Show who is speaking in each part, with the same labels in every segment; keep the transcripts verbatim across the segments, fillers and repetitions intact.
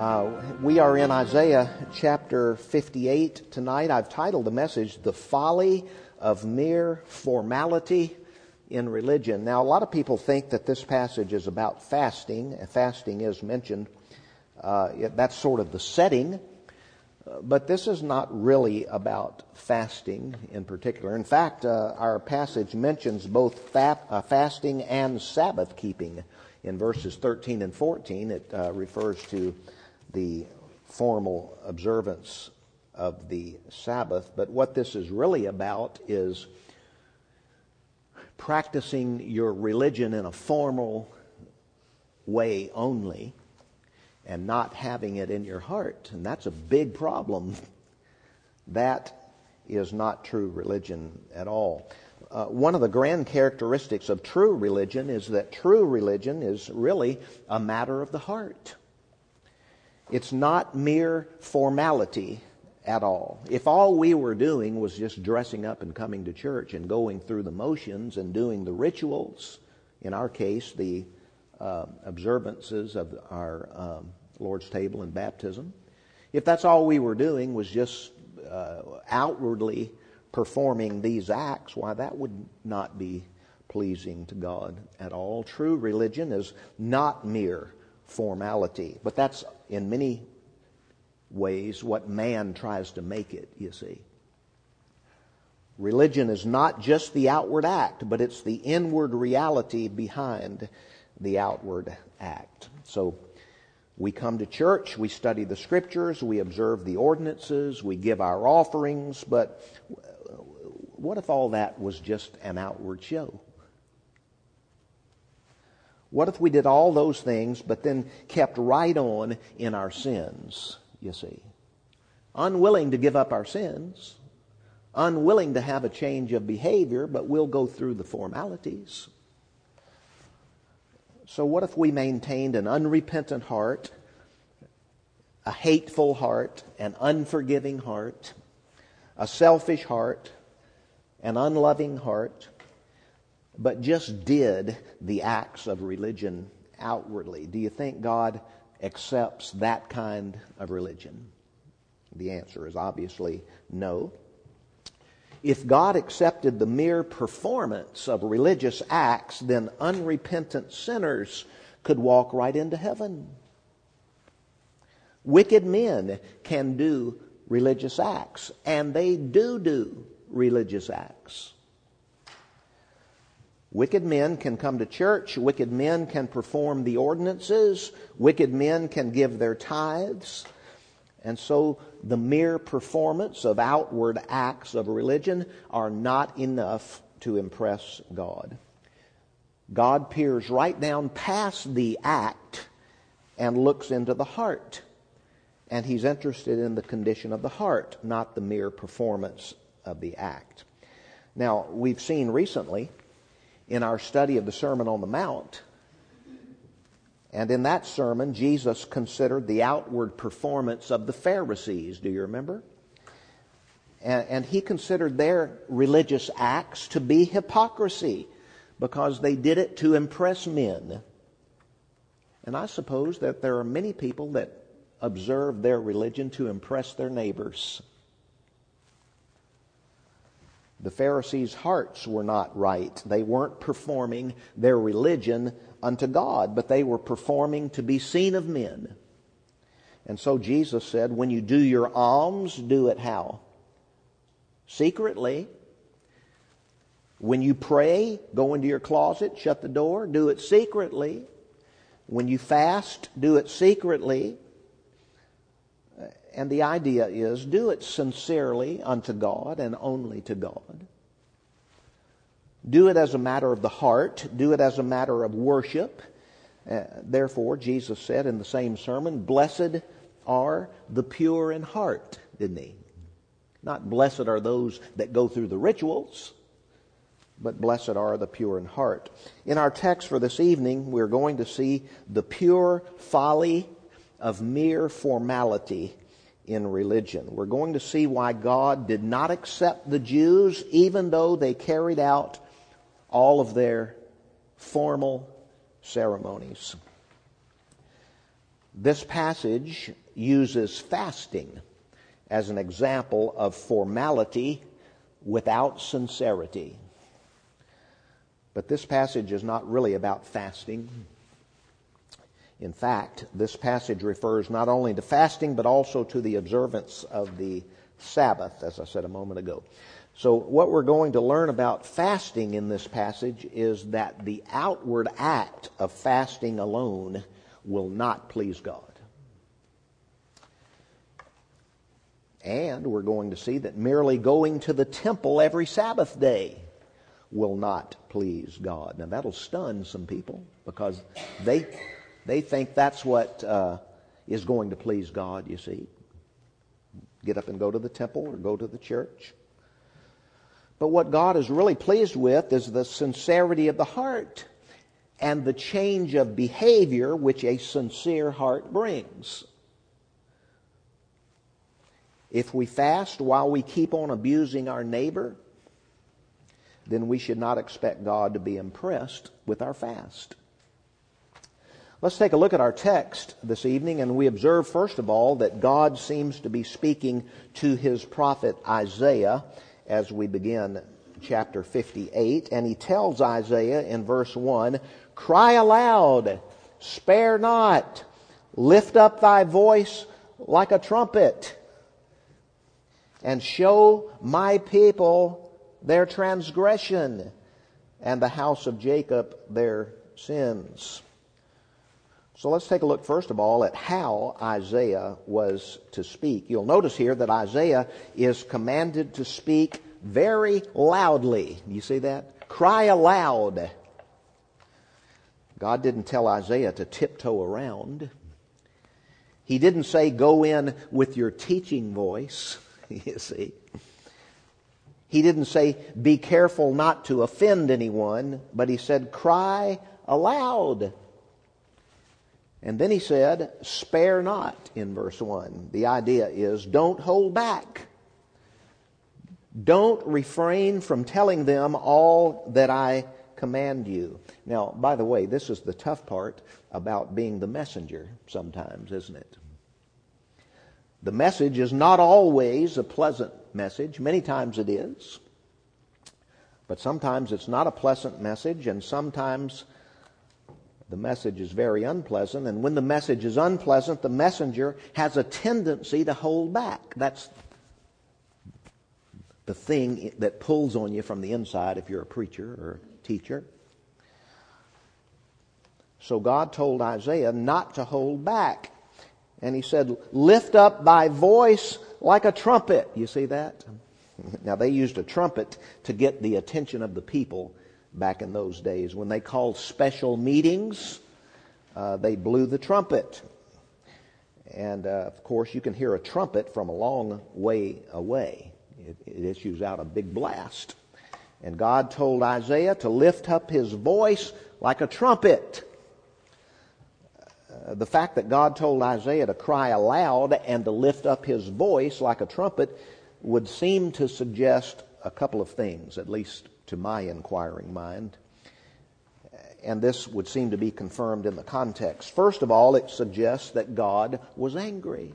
Speaker 1: Uh, we are in Isaiah chapter fifty-eight tonight. I've titled the message, The Folly of Mere Formality in Religion. Now, a lot of people think that this passage is about fasting. Fasting is mentioned. Uh, that's sort of the setting. But this is not really about fasting in particular. In fact, uh, our passage mentions both fa- uh, fasting and Sabbath keeping. In verses thirteen and fourteen, it uh, refers to the formal observance of the Sabbath. But what this is really about is practicing your religion in a formal way only and not having it in your heart. And that's a big problem. That is not true religion at all. Uh, one of the grand characteristics of true religion is that true religion is really a matter of the heart. It's not mere formality at all. If all we were doing was just dressing up and coming to church and going through the motions and doing the rituals, in our case, the uh, observances of our um, Lord's table and baptism, if that's all we were doing was just uh, outwardly performing these acts, why, that would not be pleasing to God at all. True religion is not mere formality, but that's in many ways what man tries to make it, you see. Religion is not just the outward act, but it's the inward reality behind the outward act. So we come to church, we study the Scriptures, we observe the ordinances, we give our offerings, but what if all that was just an outward show? What if we did all those things, but then kept right on in our sins, you see? Unwilling to give up our sins, unwilling to have a change of behavior, but we'll go through the formalities. So what if we maintained an unrepentant heart, a hateful heart, an unforgiving heart, a selfish heart, an unloving heart, but just did the acts of religion outwardly? Do you think God accepts that kind of religion? The answer is obviously no. If God accepted the mere performance of religious acts, then unrepentant sinners could walk right into heaven. Wicked men can do religious acts, and they do do religious acts. Wicked men can come to church. Wicked men can perform the ordinances. Wicked men can give their tithes. And so the mere performance of outward acts of religion are not enough to impress God. God peers right down past the act and looks into the heart. And He's interested in the condition of the heart, not the mere performance of the act. Now, we've seen recently in our study of the Sermon on the Mount, and in that sermon, Jesus considered the outward performance of the Pharisees. Do you remember? And, and He considered their religious acts to be hypocrisy because they did it to impress men. And I suppose that there are many people that observe their religion to impress their neighbors. The Pharisees' hearts were not right. They weren't performing their religion unto God, but they were performing to be seen of men. And so Jesus said, when you do your alms, do it how? Secretly. When you pray, go into your closet, shut the door, do it secretly. When you fast, do it secretly. And the idea is, do it sincerely unto God and only to God. Do it as a matter of the heart. Do it as a matter of worship. Uh, therefore, Jesus said in the same sermon, blessed are the pure in heart, didn't He? Not blessed are those that go through the rituals, but blessed are the pure in heart. In our text for this evening, we're going to see the pure folly of mere formality in religion. We're going to see why God did not accept the Jews even though they carried out all of their formal ceremonies. This passage uses fasting as an example of formality without sincerity. But this passage is not really about fasting. In fact, this passage refers not only to fasting, but also to the observance of the Sabbath, as I said a moment ago. So what we're going to learn about fasting in this passage is that the outward act of fasting alone will not please God. And we're going to see that merely going to the temple every Sabbath day will not please God. Now that'll stun some people because they they think that's what uh, is going to please God, you see. Get up and go to the temple or go to the church. But what God is really pleased with is the sincerity of the heart and the change of behavior which a sincere heart brings. If we fast while we keep on abusing our neighbor, then we should not expect God to be impressed with our fast. Let's take a look at our text this evening, and we observe, first of all, that God seems to be speaking to his prophet Isaiah as we begin chapter fifty-eight. And he tells Isaiah in verse one, "Cry aloud, spare not, lift up thy voice like a trumpet, and show my people their transgression, and the house of Jacob their sins." So let's take a look first of all at how Isaiah was to speak. You'll notice here that Isaiah is commanded to speak very loudly. You see that? Cry aloud. God didn't tell Isaiah to tiptoe around. He didn't say go in with your teaching voice, you see. He didn't say be careful not to offend anyone, but he said cry aloud. And then he said, spare not, in verse one. The idea is don't hold back. Don't refrain from telling them all that I command you. Now, by the way, this is the tough part about being the messenger sometimes, isn't it? The message is not always a pleasant message. Many times it is. But sometimes it's not a pleasant message, and sometimes the message is very unpleasant. And when the message is unpleasant, the messenger has a tendency to hold back. That's the thing that pulls on you from the inside if you're a preacher or a teacher. So God told Isaiah not to hold back. And he said, lift up thy voice like a trumpet. You see that? Now they used a trumpet to get the attention of the people back in those days. When they called special meetings, uh, they blew the trumpet. And uh, of course you can hear a trumpet from a long way away. It, it issues out a big blast. And God told Isaiah to lift up his voice like a trumpet. Uh, the fact that God told Isaiah to cry aloud and to lift up his voice like a trumpet would seem to suggest a couple of things, at least to my inquiring mind. And this would seem to be confirmed in the context. First of all, it suggests that God was angry.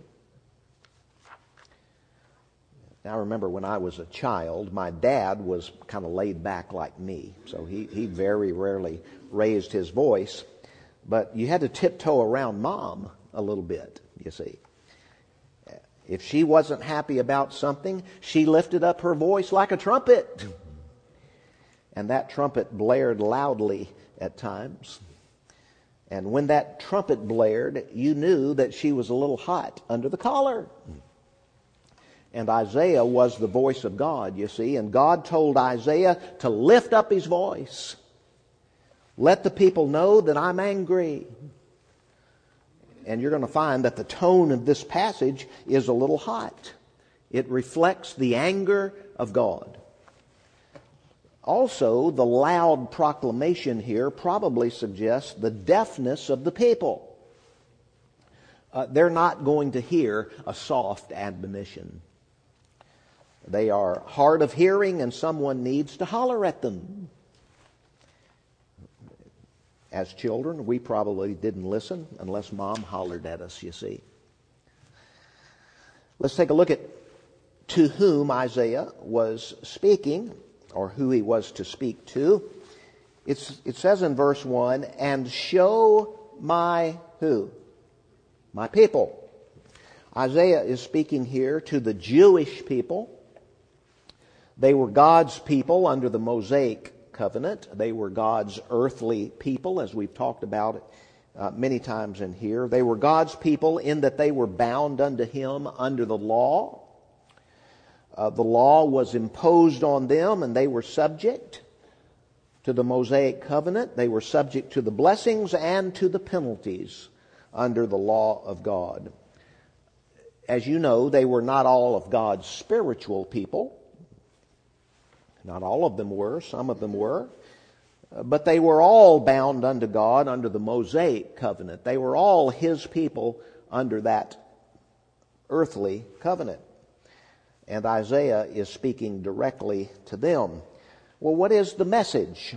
Speaker 1: Now, I remember when I was a child, my dad was kind of laid back like me. So he, he very rarely raised his voice. But you had to tiptoe around Mom a little bit, you see. If she wasn't happy about something, she lifted up her voice like a trumpet. And that trumpet blared loudly at times. And when that trumpet blared, you knew that she was a little hot under the collar. And Isaiah was the voice of God, you see. And God told Isaiah to lift up his voice. Let the people know that I'm angry. And you're going to find that the tone of this passage is a little hot. It reflects the anger of God. Also, the loud proclamation here probably suggests the deafness of the people. Uh, they're not going to hear a soft admonition. They are hard of hearing, and someone needs to holler at them. as children, we probably didn't listen unless Mom hollered at us, you see. Let's take a look at to whom Isaiah was speaking, or who he was to speak to. It's, it says in verse one, and show my who? My people. Isaiah is speaking here to the Jewish people. They were God's people under the Mosaic covenant. They were God's earthly people, as we've talked about it uh, many times in here. They were God's people in that they were bound unto Him under the law. Uh, the law was imposed on them, and they were subject to the Mosaic covenant. They were subject to the blessings and to the penalties under the law of God. As you know, they were not all of God's spiritual people. Not all of them were. Some of them were. Uh, but they were all bound unto God under the Mosaic covenant. They were all His people under that earthly covenant. And Isaiah is speaking directly to them. Well, what is the message?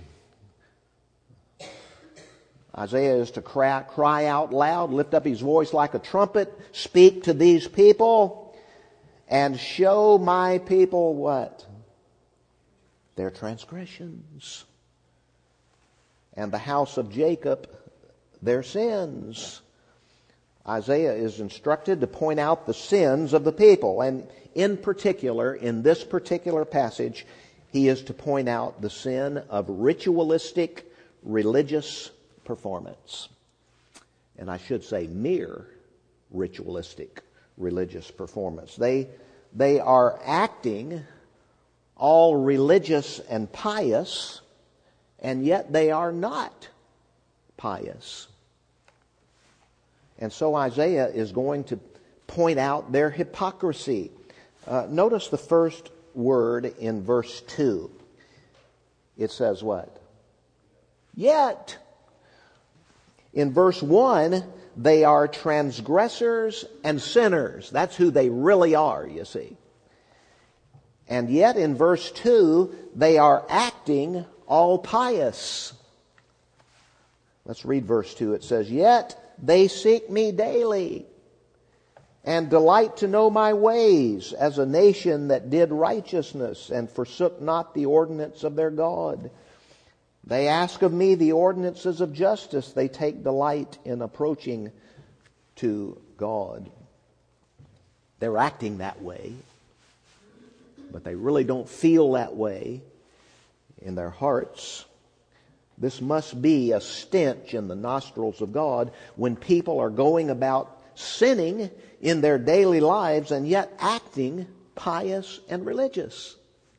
Speaker 1: Isaiah is to cry, cry out loud, lift up his voice like a trumpet, speak to these people, and show my people what? Their transgressions. And the house of Jacob, their sins. Isaiah is instructed to point out the sins of the people. And in particular, in this particular passage, he is to point out the sin of ritualistic religious performance. And I should say mere ritualistic religious performance. They, they are acting all religious and pious, and yet they are not pious. And so Isaiah is going to point out their hypocrisy. Uh, notice the first word in verse two. It says what? Yet. In verse one, they are transgressors and sinners. That's who they really are, you see. And yet in verse two, they are acting all pious. Let's read verse two. It says, yet they seek me daily and delight to know my ways, as a nation that did righteousness and forsook not the ordinance of their God. They ask of me the ordinances of justice. They take delight in approaching to God. They're acting that way, but they really don't feel that way in their hearts. This must be a stench in the nostrils of God when people are going about sinning in their daily lives and yet acting pious and religious.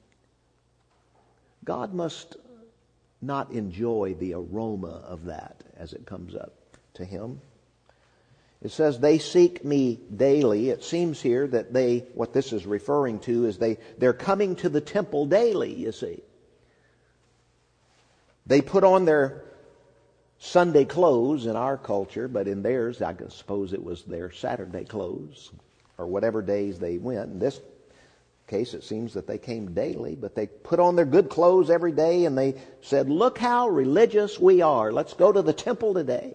Speaker 1: God must not enjoy the aroma of that as it comes up to Him. It says they seek me daily. It seems here that they, what this is referring to is they, they're coming to the temple daily, you see. They put on their Sunday clothes in our culture, but in theirs, I suppose it was their Saturday clothes or whatever days they went. In this case, it seems that they came daily, but they put on their good clothes every day and they said, look how religious we are. Let's go to the temple today.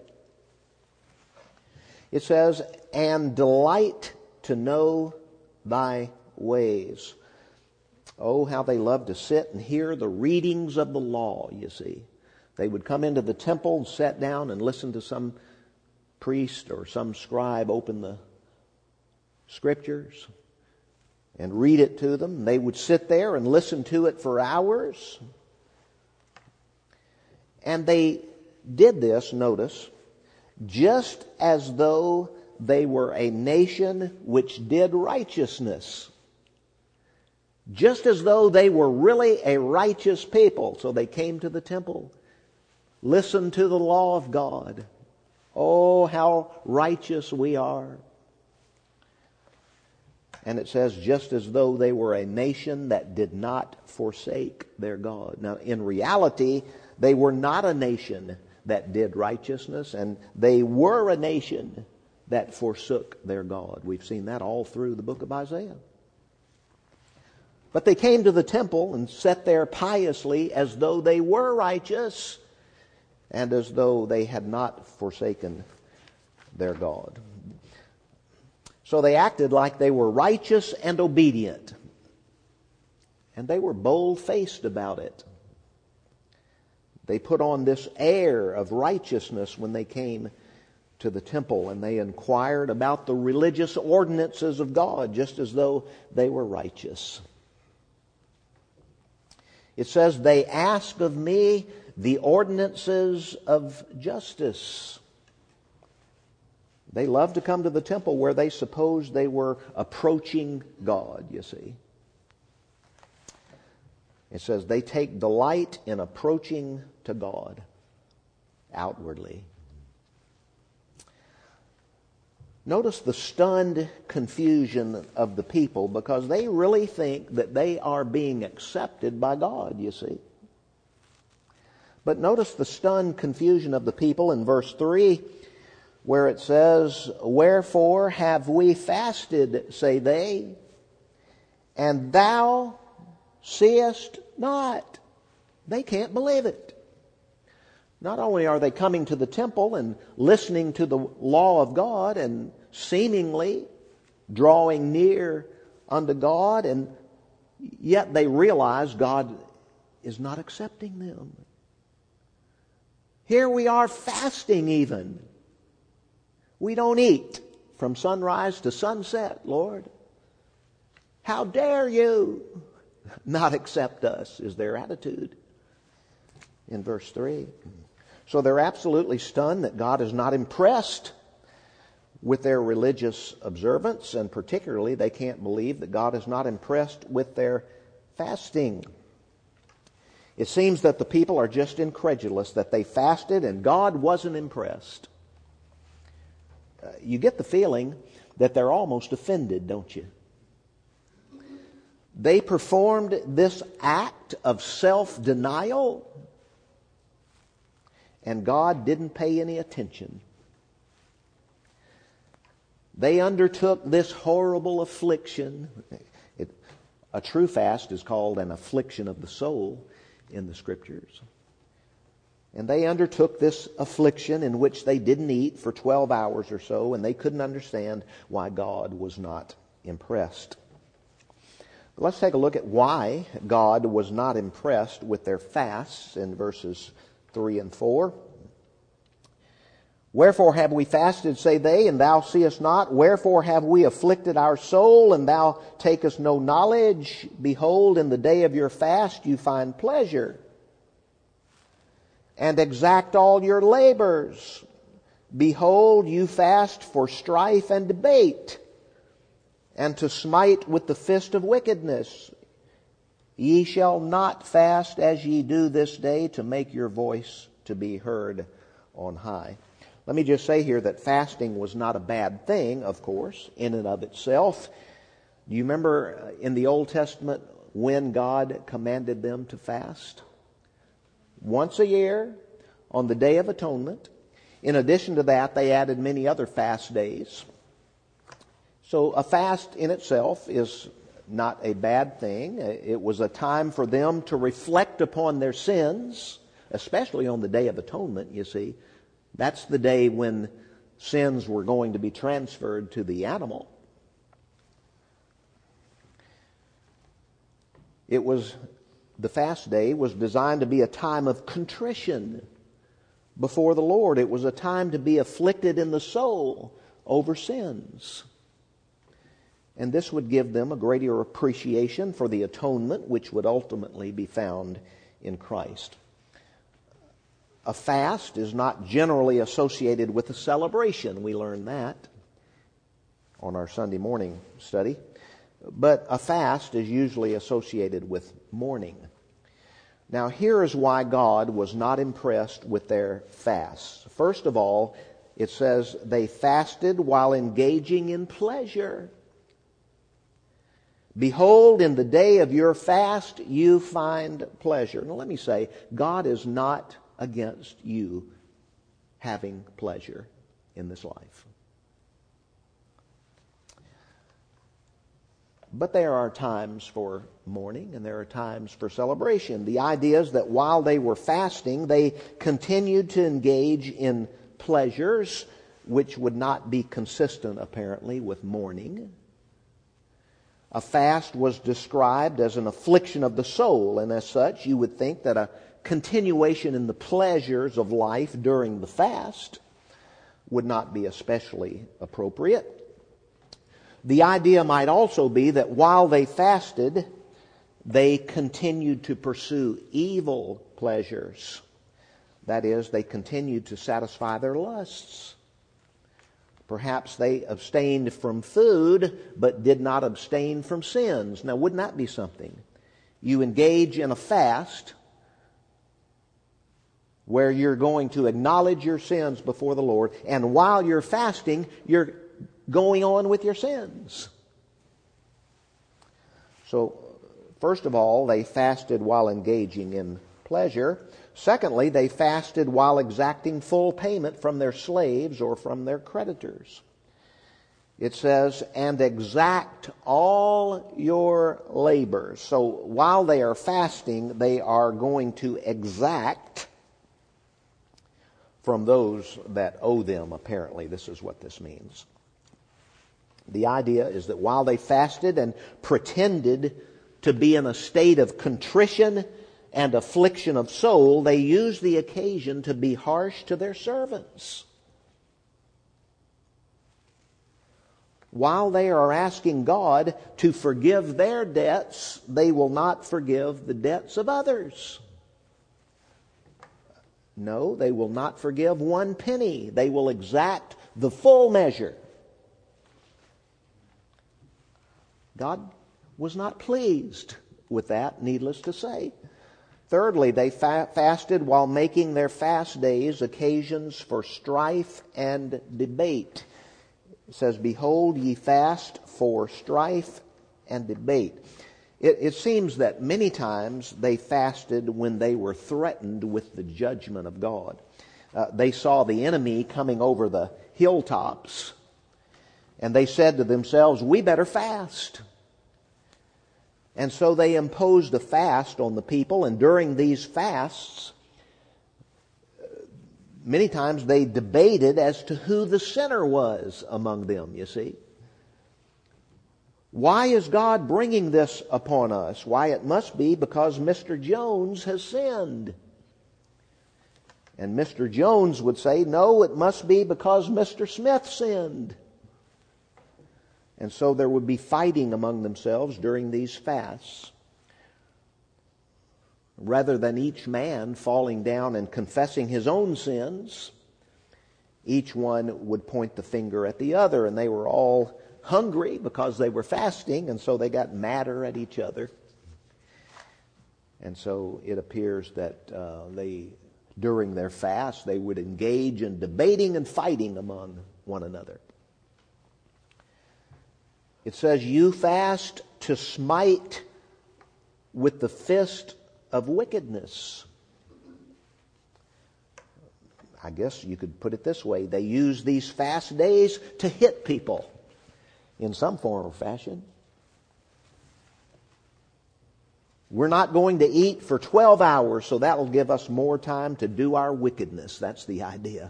Speaker 1: It says, and delight to know thy ways. Oh, how they love to sit and hear the readings of the law, you see. They would come into the temple and sit down and listen to some priest or some scribe open the scriptures and read it to them. They would sit there and listen to it for hours. And they did this, notice, just as though they were a nation which did righteousness. Just as though they were really a righteous people. So they came to the temple, listened to the law of God. Oh, how righteous we are. And it says, just as though they were a nation that did not forsake their God. Now, in reality, they were not a nation that did righteousness, and they were a nation that forsook their God. We've seen that all through the book of Isaiah. But they came to the temple and sat there piously as though they were righteous, and as though they had not forsaken their God. So they acted like they were righteous and obedient. And they were bold-faced about it. They put on this air of righteousness when they came to the temple, and they inquired about the religious ordinances of God, just as though they were righteous. It says, they ask of me the ordinances of justice. They loved to come to the temple where they supposed they were approaching God, you see. It says they take delight in approaching to God outwardly. Notice the stunned confusion of the people, because they really think that they are being accepted by God, you see. But notice the stunned confusion of the people in verse three, where it says, wherefore have we fasted, say they, and thou seest not. They can't believe it. Not only are they coming to the temple and listening to the law of God and seemingly drawing near unto God, and yet they realize God is not accepting them. Here we are fasting even. We don't eat from sunrise to sunset, Lord. How dare you not accept us, is their attitude in verse three. So they're absolutely stunned that God is not impressed with their religious observance, and particularly they can't believe that God is not impressed with their fasting. It seems that the people are just incredulous that they fasted and God wasn't impressed. Uh, you get the feeling that they're almost offended, don't you? They performed this act of self-denial, and God didn't pay any attention. They undertook this horrible affliction. It, a true fast is called an affliction of the soul in the Scriptures. And they undertook this affliction in which they didn't eat for twelve hours or so, and they couldn't understand why God was not impressed. Let's take a look at why God was not impressed with their fasts in verses three and four. Wherefore have we fasted, say they, and thou seest not? Wherefore have we afflicted our soul, and thou takest no knowledge? Behold, in the day of your fast you find pleasure, and exact all your labors. Behold, you fast for strife and debate, and to smite with the fist of wickedness. Ye shall not fast as ye do this day, to make your voice to be heard on high. Let me just say here that fasting was not a bad thing, of course, in and of itself. Do you remember in the Old Testament when God commanded them to fast? Once a year on the Day of Atonement. In addition to that, they added many other fast days. So a fast in itself is not a bad thing. It was a time for them to reflect upon their sins, especially on the Day of Atonement, you see. That's the day when sins were going to be transferred to the animal. It was, the fast day was designed to be a time of contrition before the Lord. It was a time to be afflicted in the soul over sins. And this would give them a greater appreciation for the atonement which would ultimately be found in Christ. A fast is not generally associated with a celebration. We learned that on our Sunday morning study. But a fast is usually associated with mourning. Now, here is why God was not impressed with their fasts. First of all, it says they fasted while engaging in pleasure. Behold, in the day of your fast you find pleasure. Now, let me say, God is not against you having pleasure in this life. But there are times for mourning and there are times for celebration. The idea is that while they were fasting, they continued to engage in pleasures which would not be consistent, apparently, with mourning. A fast was described as an affliction of the soul, and as such, you would think that a continuation in the pleasures of life during the fast would not be especially appropriate. The idea might also be that while they fasted, they continued to pursue evil pleasures. That is, they continued to satisfy their lusts. Perhaps they abstained from food, but did not abstain from sins. Now, wouldn't that be something? You engage in a fast where you're going to acknowledge your sins before the Lord, and while you're fasting, you're going on with your sins. So, first of all, they fasted while engaging in pleasure. Secondly, they fasted while exacting full payment from their slaves or from their creditors. It says, and exact all your labors. So while they are fasting, they are going to exact from those that owe them, apparently. This is what this means. The idea is that while they fasted and pretended to be in a state of contrition and affliction of soul, they used the occasion to be harsh to their servants. While they are asking God to forgive their debts, they will not forgive the debts of others. No, they will not forgive one penny. They will exact the full measure. God was not pleased with that, needless to say. Thirdly, they fa- fasted while making their fast days occasions for strife and debate. It says, behold, ye fast for strife and debate. It, it seems that many times they fasted when they were threatened with the judgment of God. Uh, they saw the enemy coming over the hilltops, and they said to themselves, we better fast. And so they imposed a fast on the people, and during these fasts, many times they debated as to who the sinner was among them, you see. Why is God bringing this upon us? Why, it must be because Mister Jones has sinned. And Mister Jones would say, no, it must be because Mister Smith sinned. And so there would be fighting among themselves during these fasts. Rather than each man falling down and confessing his own sins, each one would point the finger at the other, and they were all hungry because they were fasting, and so they got madder at each other. And so it appears that uh, they, during their fast, they would engage in debating and fighting among one another. It says, you fast to smite with the fist of wickedness. I guess you could put it this way. They use these fast days to hit people in some form or fashion. We're not going to eat for twelve hours, so that will give us more time to do our wickedness. That's the idea.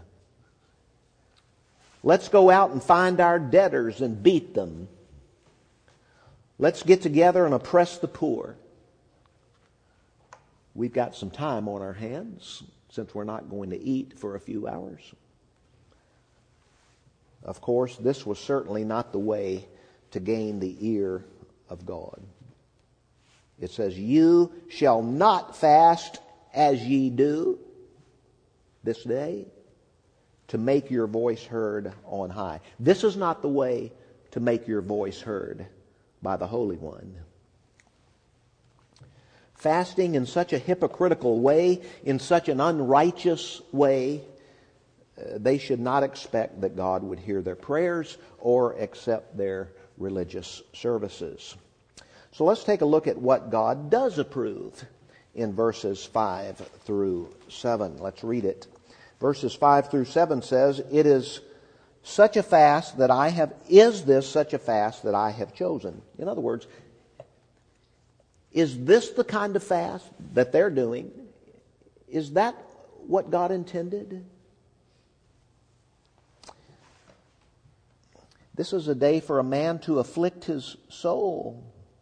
Speaker 1: Let's go out and find our debtors and beat them. Let's get together and oppress the poor. We've got some time on our hands since we're not going to eat for a few hours. Of course, this was certainly not the way to gain the ear of God. It says, you shall not fast as ye do this day to make your voice heard on high. This is not the way to make your voice heard by the Holy One. Fasting in such a hypocritical way, in such an unrighteous way, uh, they should not expect that God would hear their prayers or accept their religious services. So let's take a look at what God does approve in verses five through seven. Let's read it. Verses five through seven says, it is such a fast that I have, is this such a fast that I have chosen? In other words, is this the kind of fast that they're doing? Is that what God intended? This is a day for a man to afflict his soul.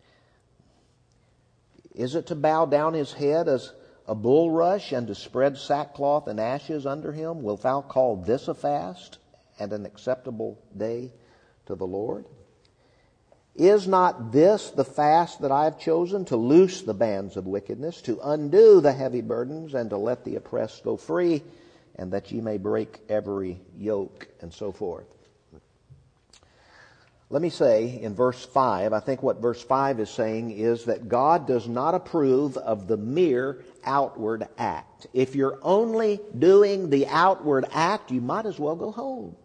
Speaker 1: Is it to bow down his head as a bulrush and to spread sackcloth and ashes under him? Wilt thou call this a fast and an acceptable day to the Lord? Is not this the fast that I have chosen, to loose the bands of wickedness, to undo the heavy burdens, and to let the oppressed go free, and that ye may break every yoke, and so forth? Let me say in verse five, I think what verse five is saying is that God does not approve of the mere outward act. If you're only doing the outward act, you might as well go home.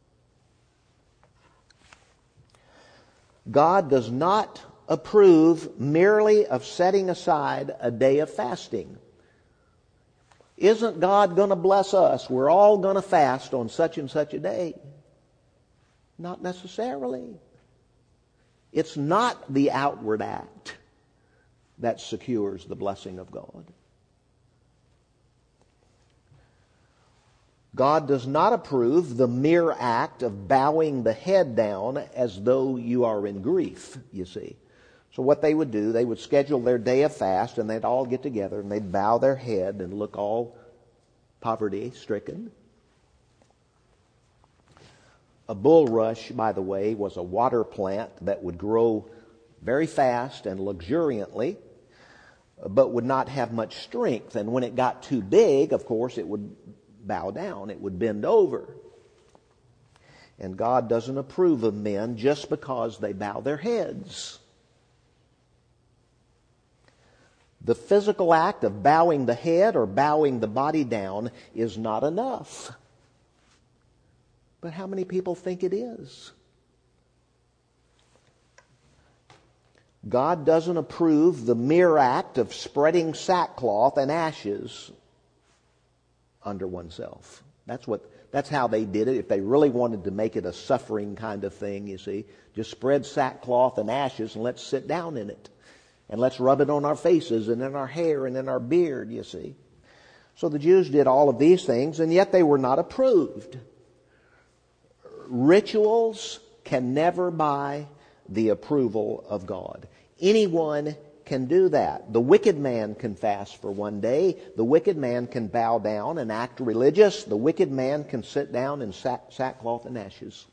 Speaker 1: God does not approve merely of setting aside a day of fasting. Isn't God going to bless us? We're all going to fast on such and such a day. Not necessarily. It's not the outward act that secures the blessing of God. God does not approve the mere act of bowing the head down as though you are in grief, you see. So what they would do, they would schedule their day of fast, and they'd all get together, and they'd bow their head and look all poverty-stricken. A bulrush, by the way, was a water plant that would grow very fast and luxuriantly, but would not have much strength. And when it got too big, of course, it would bow down. It would bend over. And God doesn't approve of men just because they bow their heads. The physical act of bowing the head or bowing the body down is not enough. But how many people think it is? God doesn't approve the mere act of spreading sackcloth and ashes under oneself. That's what that's how they did it. If they really wanted to make it a suffering kind of thing, you see, just spread sackcloth and ashes and let's sit down in it. And let's rub it on our faces and in our hair and in our beard, you see. So the Jews did all of these things, and yet they were not approved. Rituals can never buy the approval of God. Anyone can do that. The wicked man can fast for one day. The wicked man can bow down and act religious. The wicked man can sit down in sack, sackcloth and ashes.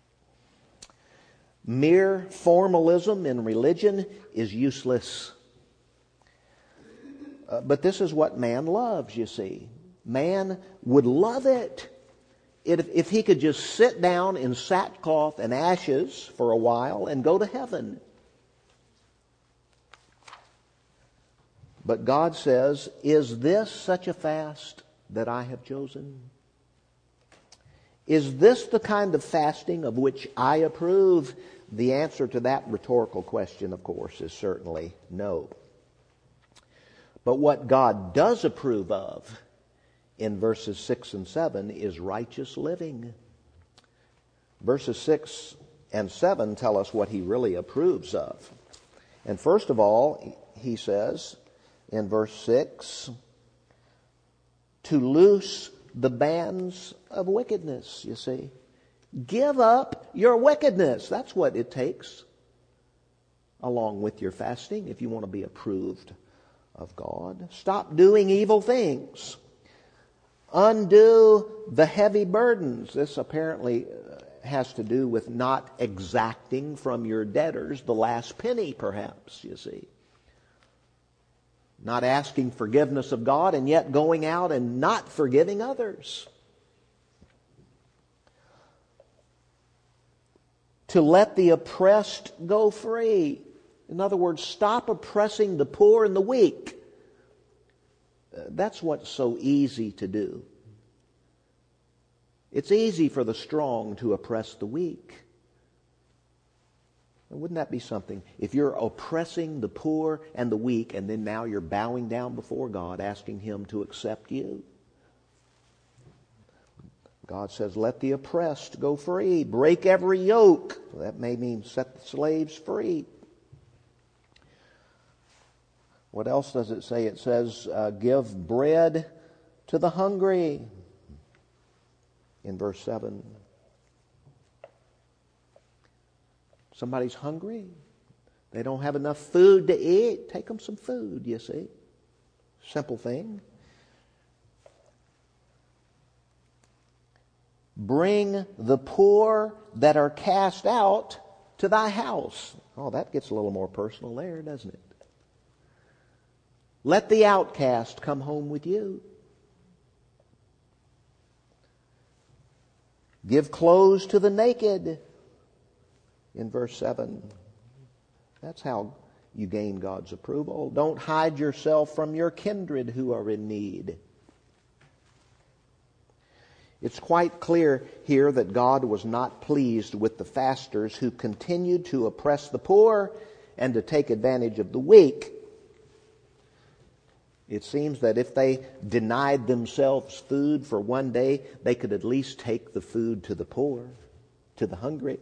Speaker 1: Mere formalism in religion is useless. Uh, but this is what man loves, you see. Man would love it if, if he could just sit down in sackcloth and ashes for a while and go to heaven. But God says, is this such a fast that I have chosen? Is this the kind of fasting of which I approve? The answer to that rhetorical question, of course, is certainly no. But what God does approve of in verses six and seven is righteous living. Verses six and seven tell us what he really approves of. And first of all, he says in verse six, to loose the bands of wickedness, you see. Give up your wickedness. That's what it takes, along with your fasting, if you want to be approved of God. Stop doing evil things. Undo the heavy burdens. This apparently has to do with not exacting from your debtors the last penny, perhaps, you see. Not asking forgiveness of God and yet going out and not forgiving others. To let the oppressed go free. In other words, stop oppressing the poor and the weak. That's what's so easy to do. It's easy for the strong to oppress the weak. Wouldn't that be something? If you're oppressing the poor and the weak, and then now you're bowing down before God, asking Him to accept you. God says, let the oppressed go free. Break every yoke. That may mean set the slaves free. What else does it say? It says, uh, give bread to the hungry. In verse seven. Somebody's hungry. They don't have enough food to eat. Take them some food, you see. Simple thing. Bring the poor that are cast out to thy house. Oh, that gets a little more personal there, doesn't it? Let the outcast come home with you. Give clothes to the naked. In verse seven. That's how you gain God's approval. Don't hide yourself from your kindred who are in need. It's quite clear here that God was not pleased with the fasters who continued to oppress the poor and to take advantage of the weak. It seems that if they denied themselves food for one day, they could at least take the food to the poor, to the hungry.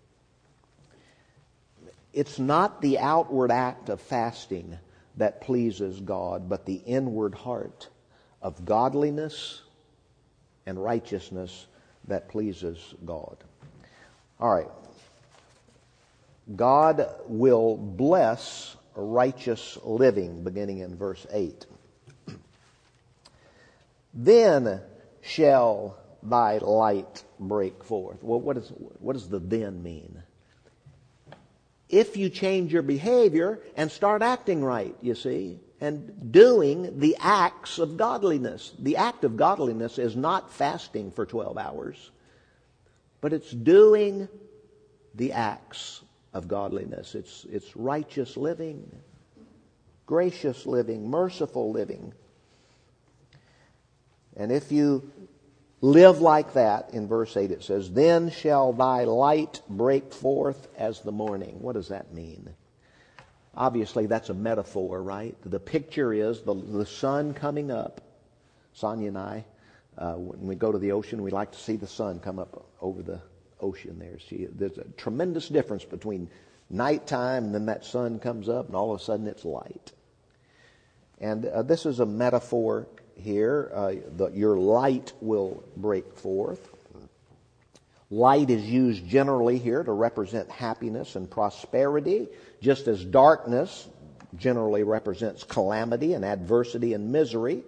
Speaker 1: It's not the outward act of fasting that pleases God, but the inward heart of godliness and righteousness that pleases God. All right. God will bless righteous living, beginning in verse eight. Then shall thy light break forth. Well, what, is, what does the then mean? If you change your behavior and start acting right, you see, and doing the acts of godliness. The act of godliness is not fasting for twelve hours, but it's doing the acts of godliness. It's, it's righteous living, gracious living, merciful living. And if you live like that, in verse eight it says, then shall thy light break forth as the morning. What does that mean? Obviously, that's a metaphor, right? The picture is the, the sun coming up. Sonia and I, uh, when we go to the ocean, we like to see the sun come up over the ocean there. See, there's a tremendous difference between nighttime and then that sun comes up and all of a sudden it's light. And uh, this is a metaphor here. Uh, the, your light will break forth. Light is used generally here to represent happiness and prosperity, just as darkness generally represents calamity and adversity and misery.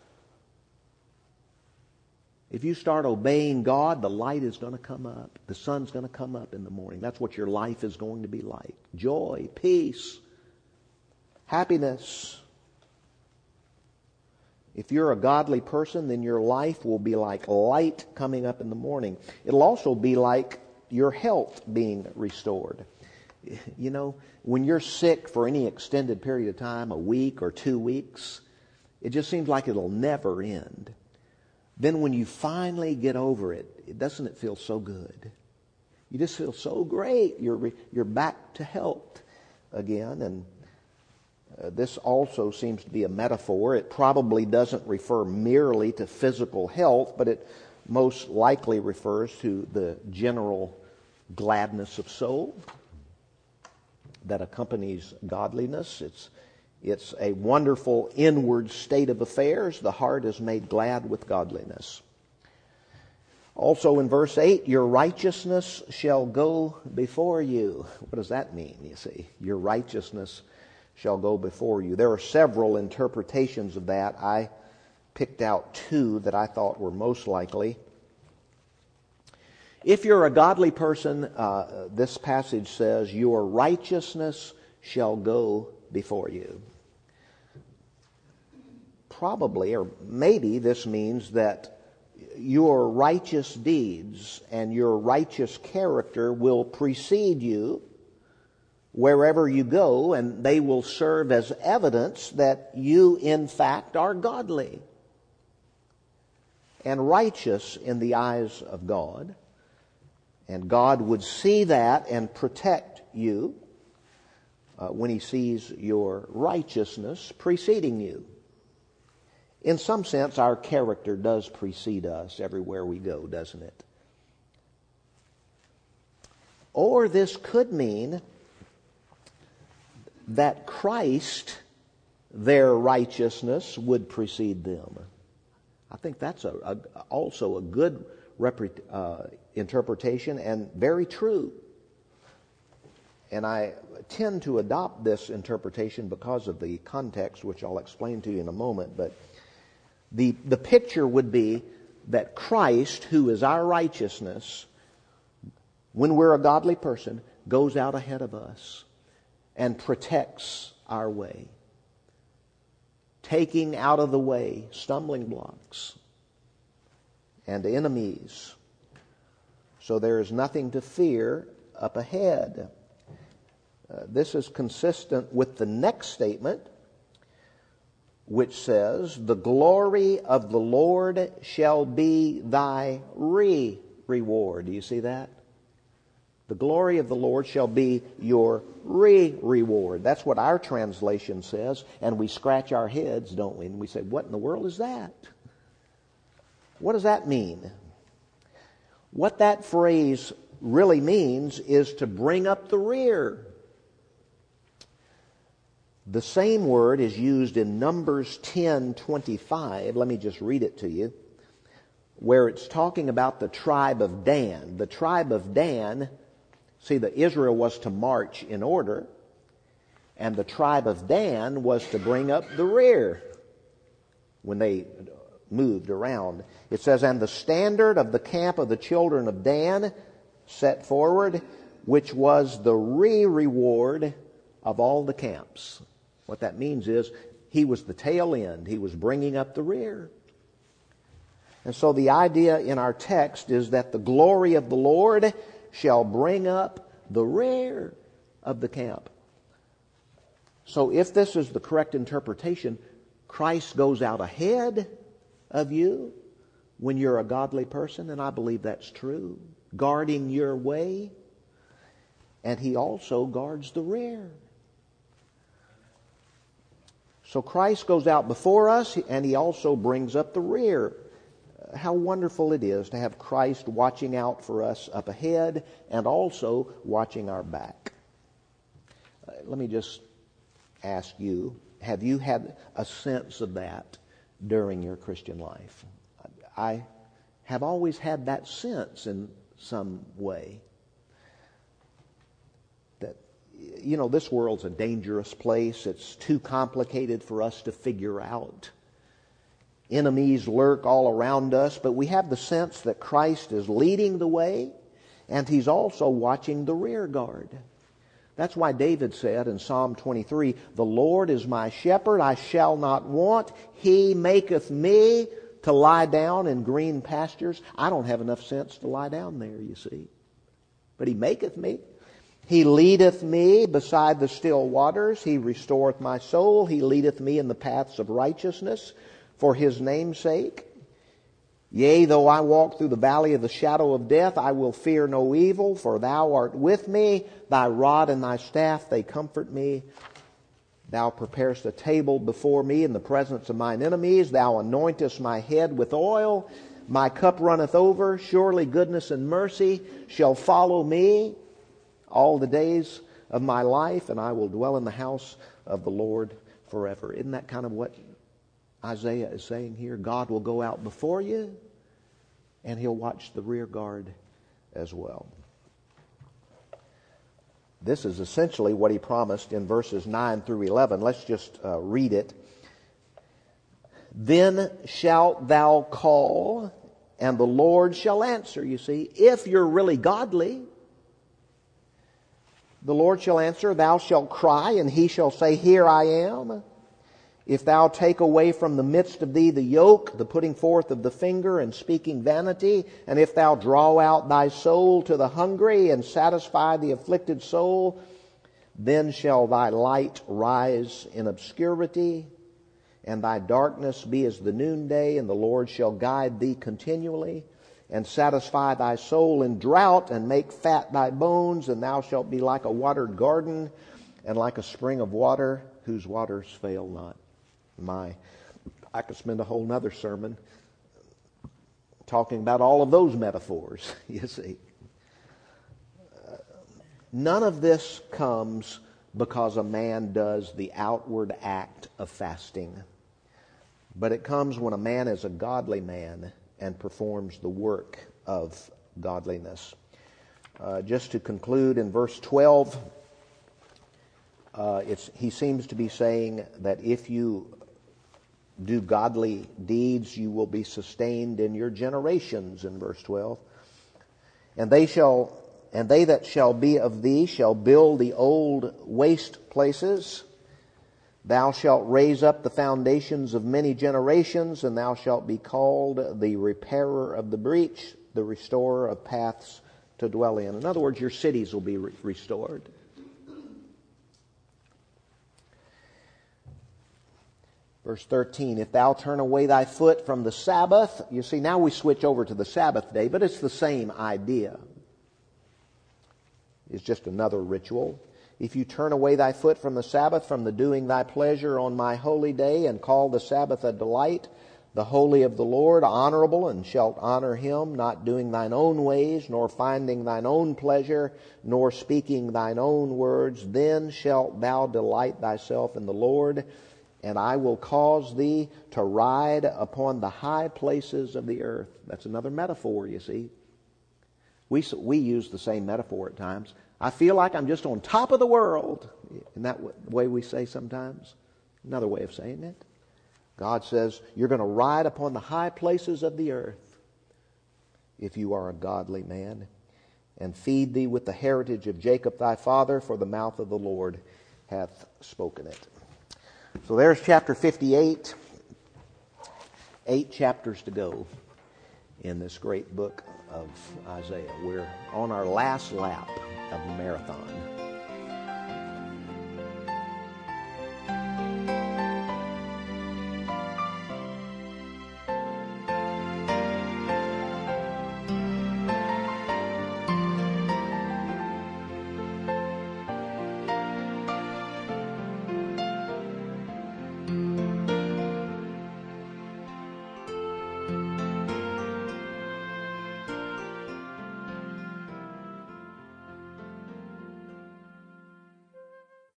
Speaker 1: If you start obeying God, the light is going to come up. The sun's going to come up in the morning. That's what your life is going to be like. Joy, peace, happiness. If you're a godly person, then your life will be like light coming up in the morning. It'll also be like your health being restored. You know, when you're sick for any extended period of time, a week or two weeks, it just seems like it'll never end. Then when you finally get over it, doesn't it feel so good? You just feel so great. You're you're back to health again. And uh, this also seems to be a metaphor. It probably doesn't refer merely to physical health, but it most likely refers to the general gladness of soul that accompanies godliness. It's It's a wonderful inward state of affairs. The heart is made glad with godliness. Also in verse eight, your righteousness shall go before you. What does that mean, you see? Your righteousness shall go before you. There are several interpretations of that. I picked out two that I thought were most likely. If you're a godly person, uh, this passage says, your righteousness shall go before you. Probably, or maybe this means that your righteous deeds and your righteous character will precede you wherever you go, and they will serve as evidence that you, in fact, are godly and righteous in the eyes of God. And God would see that and protect you uh, when He sees your righteousness preceding you. In some sense, our character does precede us everywhere we go, doesn't it? Or this could mean that Christ, their righteousness, would precede them. I think that's a, a, also a good repre- uh, interpretation and very true. And I tend to adopt this interpretation because of the context, which I'll explain to you in a moment. But the, the picture would be that Christ, who is our righteousness, when we're a godly person, goes out ahead of us and protects our way, taking out of the way stumbling blocks and enemies. So there is nothing to fear up ahead. Uh, this is consistent with the next statement, which says, "The glory of the Lord shall be thy re-reward." Do you see that? The glory of the Lord shall be your re-reward. That's what our translation says, and we scratch our heads, don't we? And we say, what in the world is that? What does that mean? What that phrase really means is to bring up the rear. The same word is used in Numbers ten twenty-five. Let me just read it to you, where it's talking about the tribe of Dan. The tribe of Dan, see, that Israel was to march in order, and the tribe of Dan was to bring up the rear when they moved around. It says, "And the standard of the camp of the children of Dan set forward, which was the re-reward of all the camps." What that means is he was the tail end. He was bringing up the rear. And so the idea in our text is that the glory of the Lord shall bring up the rear of the camp. So if this is the correct interpretation, Christ goes out ahead of you when you're a godly person, and I believe that's true, guarding your way, and he also guards the rear. So Christ goes out before us, and he also brings up the rear. How wonderful it is to have Christ watching out for us up ahead and also watching our back. Uh, let me just ask you, have you had a sense of that during your Christian life? I have always had that sense in some way. That, you know, this world's a dangerous place. It's too complicated for us to figure out. Enemies lurk all around us, but we have the sense that Christ is leading the way, and he's also watching the rear guard. That's why David said in Psalm twenty-three, "The Lord is my shepherd, I shall not want. He maketh me to lie down in green pastures." I don't have enough sense to lie down there, you see. But he maketh me. "He leadeth me beside the still waters. He restoreth my soul. He leadeth me in the paths of righteousness for his name's sake. Yea, though I walk through the valley of the shadow of death, I will fear no evil, for thou art with me. Thy rod and thy staff, they comfort me. Thou preparest a table before me in the presence of mine enemies. Thou anointest my head with oil. My cup runneth over. Surely goodness and mercy shall follow me all the days of my life, and I will dwell in the house of the Lord forever." Isn't that kind of what Isaiah is saying here? God will go out before you, and he'll watch the rear guard as well. This is essentially what he promised in verses nine through eleven. Let's just uh, read it. "Then shalt thou call, and the Lord shall answer." You see, if you're really godly, the Lord shall answer. "Thou shalt cry, and he shall say, Here I am. If thou take away from the midst of thee the yoke, the putting forth of the finger and speaking vanity, and if thou draw out thy soul to the hungry and satisfy the afflicted soul, then shall thy light rise in obscurity, and thy darkness be as the noonday, and the Lord shall guide thee continually, and satisfy thy soul in drought, and make fat thy bones, and thou shalt be like a watered garden, and like a spring of water, whose waters fail not." My, I could spend a whole nother sermon talking about all of those metaphors, you see. Uh, none of this comes because a man does the outward act of fasting, but it comes when a man is a godly man and performs the work of godliness. Uh, just to conclude, in verse twelve, uh, it's, he seems to be saying that if you do godly deeds, you will be sustained in your generations, in verse twelve. And they shall, and they that shall be of thee shall build the old waste places. Thou shalt raise up the foundations of many generations, and thou shalt be called the repairer of the breach, the restorer of paths to dwell in. In other words, your cities will be re- restored. Verse thirteen, if thou turn away thy foot from the Sabbath. You see, now we switch over to the Sabbath day, but it's the same idea. It's just another ritual. If you turn away thy foot from the Sabbath, from the doing thy pleasure on my holy day, and call the Sabbath a delight, the holy of the Lord, honorable, and shalt honor him, not doing thine own ways, nor finding thine own pleasure, nor speaking thine own words, then shalt thou delight thyself in the Lord, and I will cause thee to ride upon the high places of the earth. That's another metaphor, you see. We, we use the same metaphor at times. I feel like I'm just on top of the world. Isn't that the way we say sometimes? Another way of saying it. God says, you're going to ride upon the high places of the earth if you are a godly man, and feed thee with the heritage of Jacob thy father, for the mouth of the Lord hath spoken it. So there's chapter fifty-eight. Eight chapters to go in this great book of Isaiah. We're on our last lap of the marathon.